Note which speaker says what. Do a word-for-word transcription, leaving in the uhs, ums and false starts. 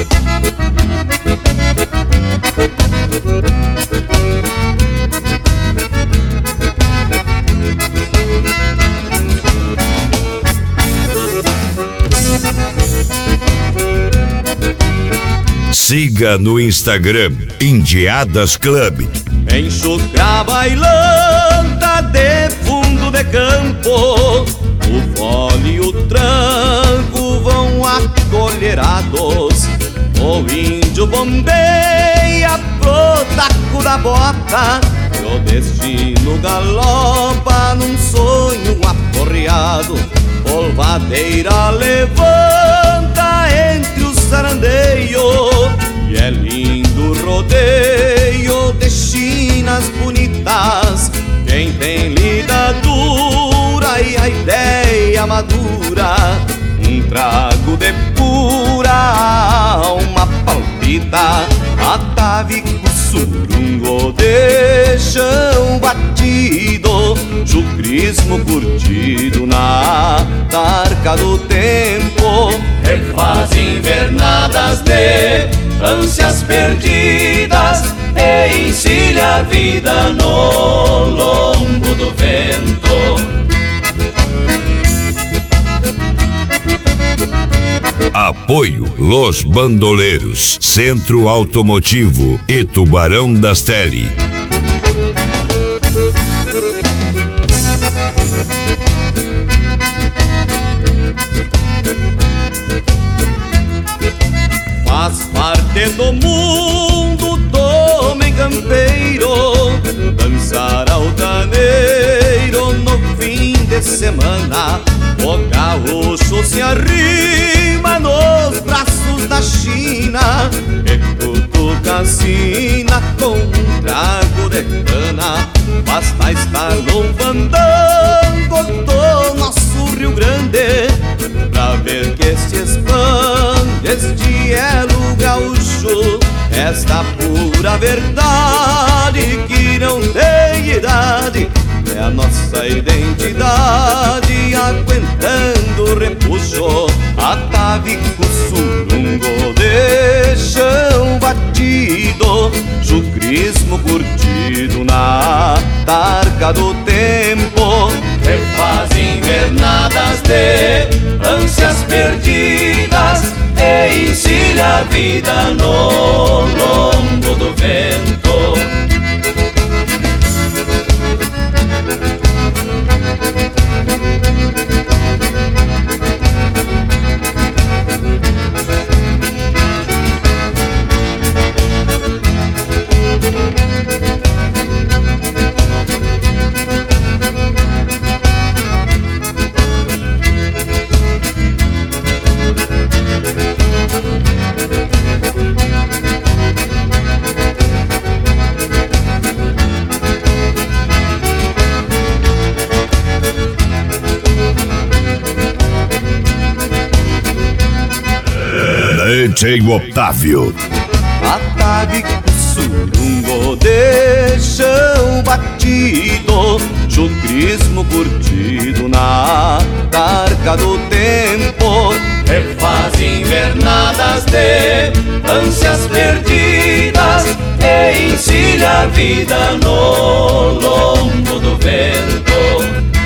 Speaker 1: Siga no Instagram Indiadas Club.
Speaker 2: Enxucra bailanta de fundo de campo, o fole e o tranco vão acolherados. O índio bombeia pro taco da bota, e o destino galopa num sonho aporreado. Polvadeira levanta entre os sarandeios, e é lindo rodeio de chinas bonitas. Quem tem lida dura e a ideia madura, um trago de pura alma palpita. Atavico surungo de chão batido, chucrismo curtido na tarca do tempo. Refaz invernadas de ânsias perdidas e encilha a vida no lombo do vento.
Speaker 1: Apoio Los Bandoleiros, Centro Automotivo e Tubarão das Tele.
Speaker 2: Faz parte do mundo do homem campeiro dançar altaneiro no fim de semana. O gaúcho se arrima nos braços da China e cutuca a sina com um trago de cana. Basta estar num fandango do nosso Rio Grande pra ver que se expande este elo gaúcho, esta pura verdade que não tem idade. É a nossa identidade aguentando o repuxo. Atavico surungo de chão batido, chucrismo curtido na tarca do tempo. Refaz invernadas de ânsias perdidas e encilha a vida no lombo do vento.
Speaker 1: Tem Otávio.
Speaker 2: Atavico surungo de chão batido, chucrismo curtido na tarca do tempo. Refaz invernadas de ânsias perdidas e encilha a vida no lombo do vento.